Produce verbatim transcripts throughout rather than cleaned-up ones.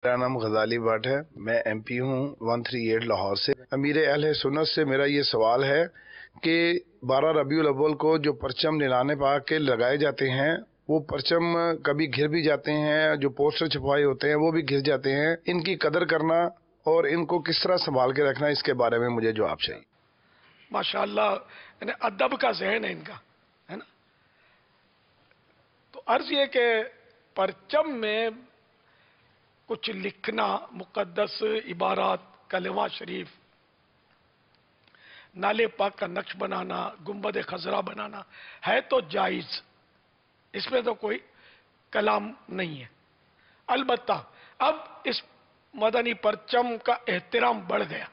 میرا نام غزالی بٹ ہے، میں ایم پی ہوں ون تھری ایٹ لاہور سے۔ امیر اہل سنت سے میرا یہ سوال ہے کہ بارہ ربیع الاول کو جو پرچم نعلان پاک کے لگائے جاتے ہیں وہ پرچم کبھی گر بھی جاتے ہیں، جو پوسٹر چھپائے ہوتے ہیں وہ بھی گر جاتے ہیں، ان کی قدر کرنا اور ان کو کس طرح سنبھال کے رکھنا، اس کے بارے میں مجھے جواب چاہیے۔ ماشاءاللہ یعنی ادب کا ذہن ہے ان کا، ہے نا۔ تو عرض یہ کہ پرچم میں کچھ لکھنا، مقدس عبارات، کلمہ شریف، نالے پاک کا نقش بنانا، گنبد خضرا بنانا ہے تو جائز، اس میں تو کوئی کلام نہیں ہے۔ البتہ اب اس مدنی پرچم کا احترام بڑھ گیا۔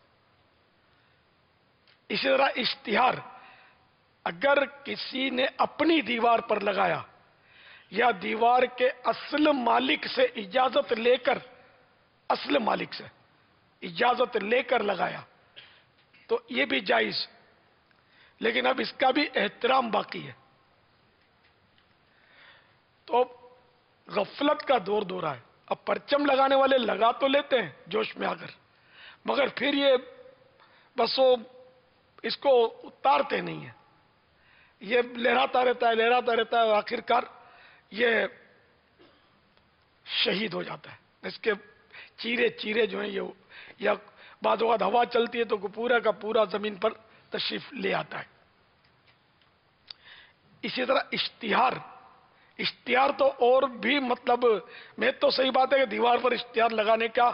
اسی طرح اشتہار اگر کسی نے اپنی دیوار پر لگایا یا دیوار کے اصل مالک سے اجازت لے کر اصل مالک سے اجازت لے کر لگایا تو یہ بھی جائز، لیکن اب اس کا بھی احترام باقی ہے۔ تو غفلت کا دور دورہ ہے۔ اب پرچم لگانے والے لگا تو لیتے ہیں جوش میں آ کر، مگر پھر یہ بس وہ اس کو اتارتے نہیں ہیں، یہ لہراتا رہتا ہے لہراتا رہتا ہے اور آخر کار یہ شہید ہو جاتا ہے۔ اس کے چیرے چیرے جو ہیں یہ یا بعض اوقات ہوا چلتی ہے تو پورا کا پورا زمین پر تشریف لے آتا ہے۔ اسی طرح اشتہار اشتہار تو اور بھی مطلب میں تو صحیح بات ہے کہ دیوار پر اشتہار لگانے کا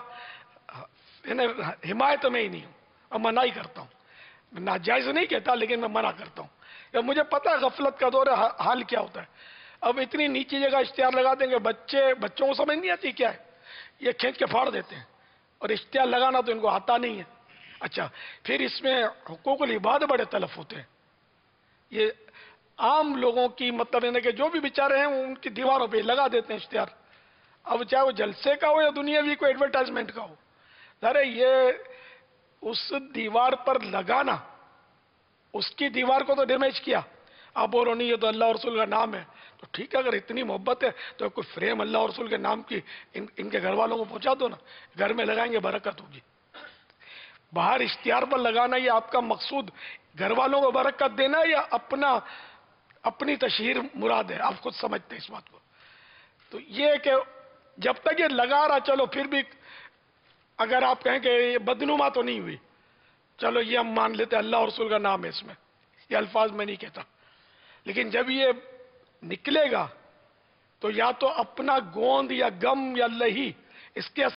حمایت میں ہی نہیں ہوں اور منع ہی کرتا ہوں۔ میں ناجائز نہیں کہتا لیکن میں منع کرتا ہوں۔ مجھے پتہ ہے غفلت کا دور ہے، حال کیا ہوتا ہے۔ اب اتنی نیچی جگہ اشتہار لگا دیں گے، بچے بچوں کو سمجھ نہیں آتی کیا ہے، یہ کھینچ کے پھاڑ دیتے ہیں، اور اشتہار لگانا تو ان کو آتا نہیں ہے۔ اچھا پھر اس میں حقوق العباد بڑے تلف ہوتے ہیں۔ یہ عام لوگوں کی مطلب ہے کہ جو بھی بیچارے ہیں ان کی دیواروں پہ لگا دیتے ہیں اشتہار، اب چاہے وہ جلسے کا ہو یا دنیاوی کوئی ایڈورٹائزمنٹ کا ہو۔ ارے یہ اس دیوار پر لگانا، اس کی دیوار کو تو ڈیمیج کیا۔ آپ بول رہے نہیں یہ تو اللہ اور رسول کا نام ہے، تو ٹھیک ہے اگر اتنی محبت ہے تو کوئی فریم اللہ اور رسول کے نام کی ان, ان کے گھر والوں کو پہنچا دو نا، گھر میں لگائیں گے برکت ہوگی۔ باہر اشتہار پر لگانا یہ آپ کا مقصود گھر والوں کو برکت دینا یا اپنا اپنی تشہیر مراد ہے، آپ خود سمجھتے ہیں اس بات کو۔ تو یہ کہ جب تک یہ لگا رہا چلو پھر بھی اگر آپ کہیں کہ یہ بدنما تو نہیں ہوئی، چلو یہ ہم مان لیتے اللہ اور رسول کا نام ہے اس میں، یہ الفاظ میں نہیں کہتا، لیکن جب یہ نکلے گا تو یا تو اپنا گوند یا غم یا لہی اس کے